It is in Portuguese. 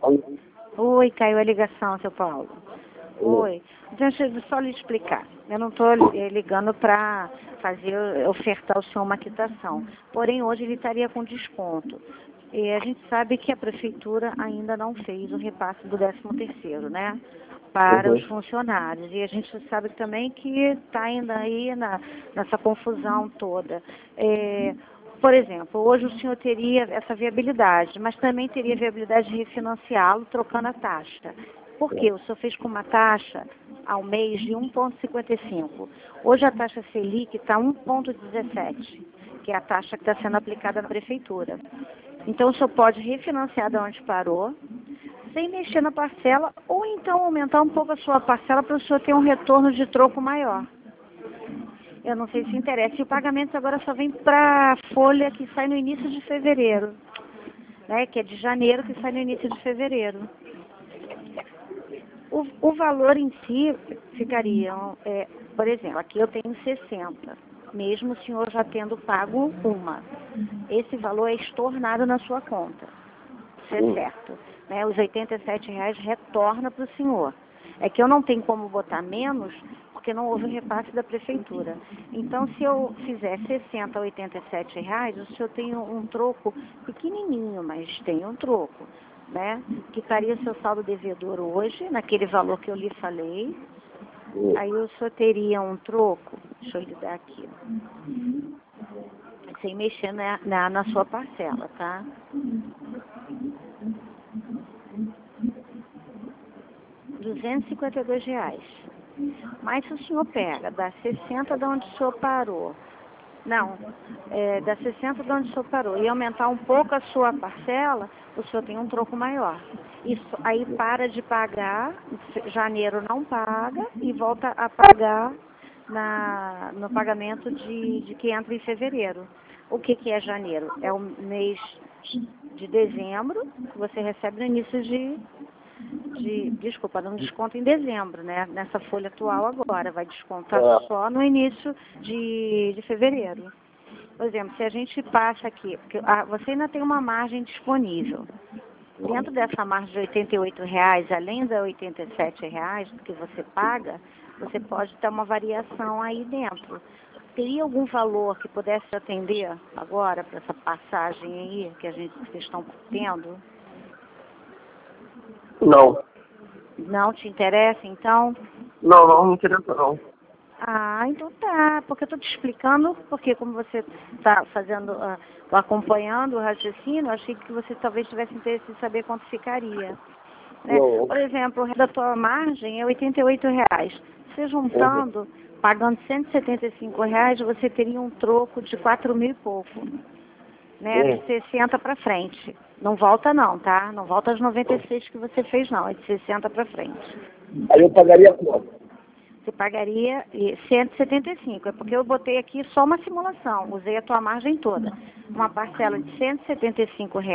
Oi, caiu a ligação, seu Paulo. Oi. Deixa eu só lhe explicar. Eu não estou ligando para ofertar ao senhor uma quitação. Porém, hoje ele estaria com desconto. E a gente sabe que a prefeitura ainda não fez o repasse do 13º, né? Para os funcionários. E a gente sabe também que está ainda aí nessa confusão toda. Por exemplo, hoje o senhor teria essa viabilidade, mas também teria viabilidade de refinanciá-lo trocando a taxa. Por quê? O senhor fez com uma taxa ao mês de 1,55. Hoje a taxa Selic está 1,17, que é a taxa que está sendo aplicada na prefeitura. Então o senhor pode refinanciar de onde parou, sem mexer na parcela, ou então aumentar um pouco a sua parcela para o senhor ter um retorno de troco maior. Eu não sei se interessa. E o pagamento agora só vem para a folha que sai no início de fevereiro, né? Que é de janeiro, que sai no início de fevereiro. O valor em si ficaria, por exemplo, aqui eu tenho 60, mesmo o senhor já tendo pago uma. Esse valor é estornado na sua conta, isso é certo. Né? Os R$87 retorna para o senhor. É que eu não tenho como botar menos, porque não houve o repasse da prefeitura. Então, se eu fizer 60 a R$87, o senhor tem um troco pequenininho, mas tem um troco, né? Que estaria seu saldo devedor hoje, naquele valor que eu lhe falei. Aí o senhor teria um troco, deixa eu lhe dar aqui, sem mexer na sua parcela, tá? R$252. Mas se o senhor pega, dá 60 de onde o senhor parou, dá 60 de onde o senhor parou, e aumentar um pouco a sua parcela, o senhor tem um troco maior. Isso aí para de pagar, janeiro não paga, e volta a pagar no pagamento de que entra em fevereiro. O que é janeiro? É o mês de dezembro, que você recebe no início desculpa, não desconta em dezembro, né? Nessa folha atual agora, vai descontar só no início de fevereiro. Por exemplo, se a gente passa aqui, porque você ainda tem uma margem disponível. Dentro dessa margem de R$88, além da R$87 que você paga, você pode ter uma variação aí dentro. Teria algum valor que pudesse atender agora para essa passagem aí que vocês estão tendo? Não. Não te interessa, então? Não me interessa, não. Ah, então tá, porque eu estou te explicando, porque como você está acompanhando o raciocínio, eu achei que você talvez tivesse interesse em saber quanto ficaria. Né? Por exemplo, o resto da tua margem é R$88. Você juntando, pagando R$175, você teria um troco de 4.000 e pouco. Né? De 60 para frente. Não volta não, tá? Não volta aos 96 que você fez não, é de 60 para frente. Aí eu pagaria quanto? Você pagaria 175, é porque eu botei aqui só uma simulação, usei a tua margem toda. Uma parcela de R$175